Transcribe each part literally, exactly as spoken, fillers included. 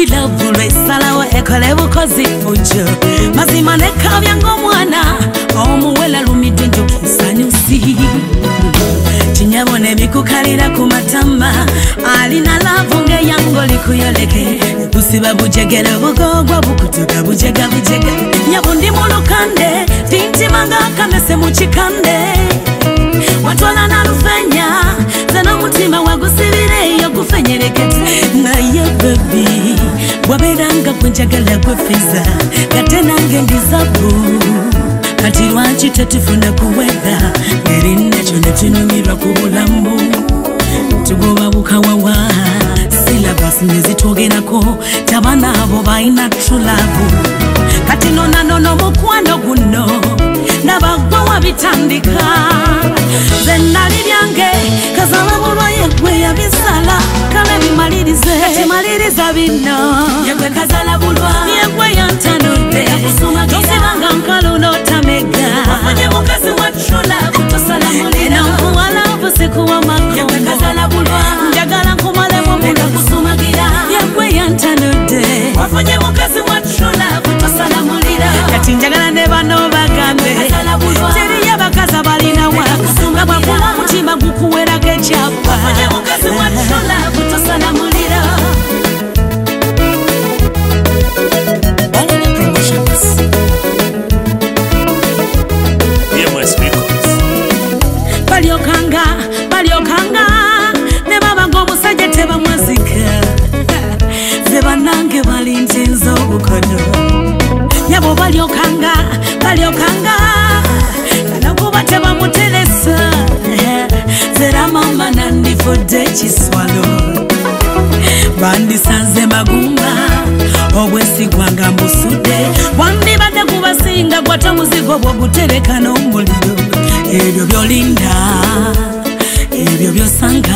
silavulwe salawo ekole bukozi fujo mazima nekabya ng'omwana omuwela lumidde njokisanyusi chinyabone bikukalira ku matama alina lavu ngeyango likuyoleke kusiba bujegere bugogwa bukutuka bujega bujega nyabundi mulukande tintimanga kamese muchikande watwala na rufenya zana mutima wagusibire yo gufenyerekete naye baby waberanga kunjagala kwefeza katena ngendizabu kati lwanchi tetufuna kuwedha ngeri nacho netunyumirwa kubulamu tugoba bukawawa silabasi nezitogerako tabana abo baina trulavu kati nona nono mukwano guno nabagwa wabitandika zenali byange kazala bulwa yegwe yabisala kale bimalirize kati maliriza bino yegwe kazala bulwa yegwe yantanudde tosibanga nkalu notamega wafanye mukazi wa trulavu tosalamulira nkuwala busikuwa mako yegwe kazala bulwa njagala nkumalemu mega kusumagira yegwe yantanudde wafanye mukazi wa trulavu tosalamulira kati njagala ne bano bagambe teri yabakaza balina wakusunga bwakuwa mutima gukuwerako ekyapa wafanye mukazi wa trulavu tosalamulira balyokanga balyokanga ne babanga omusajja tebamwazika ze banange balinzinza obukono nyabo balyokanga balyokanga kanakuba tebamuteresa zera mama nandifudde kiswalo bandisanze magumba obwesigwanga mbusudde wandibadde kubasinga gwata muzigo bwogutereka n'omuliro ebyo byolinda ebyo byosanga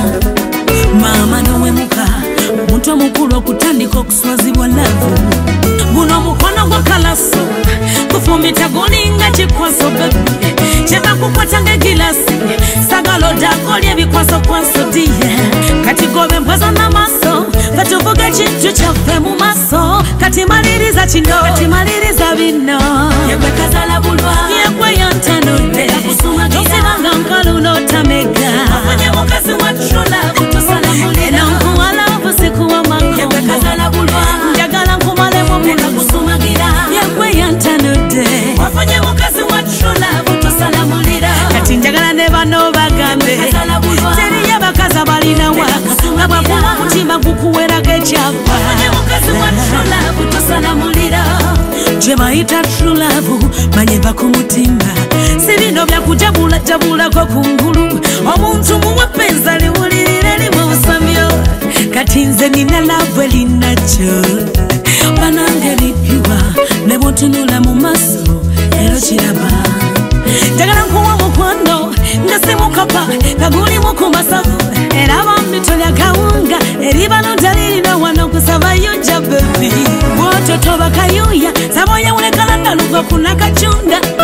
mama nowemuka omuntu omukulu okutandika okuswazibwa lavu guno omukono gwa kalaso kufumbita gulinga kikwaso bebi kyebakukwata ng'egilasi sagala odakolya ebikwaso kwaso diye kati gobe mpwaza n'amaaso katuvuga ekintu kyaffe mu maaso kati maliriza kino kati maliriza bino yegwe kazala bulwa yegwe yantanudde tosibanga nkalu notamega wafanye mukazi wa trulavu tosalamulira nkuwala busikuwa mako yegwe kazala bulwa njagala nkumalemu mega kusumagira yegwe yantanudde wafanye mukazi wa trulavu tosalamulira kati njagala ne bano bagambe teri yabakaza balina wakusunga bwakuwa mutima gukuwerako ekyapa wafanye mukazi wa trulavu tosalamulira gye bayita trulavu manyeva ku mutima si bino byakujabula jabulako kungulu omuntu muwepenza liwulirire limu busamyo kati nze nina lavu elinakyo banange lipyuwa ne bwotunula mu maaso ero kiraba njagala nkuwa mukwano nga simukapa nga gulimu ku masavu era bambi tolya kawunga eribano talirina wano kusabayonja bebi bwototoba kayuya saboyawulekala ndaluva kunakacunga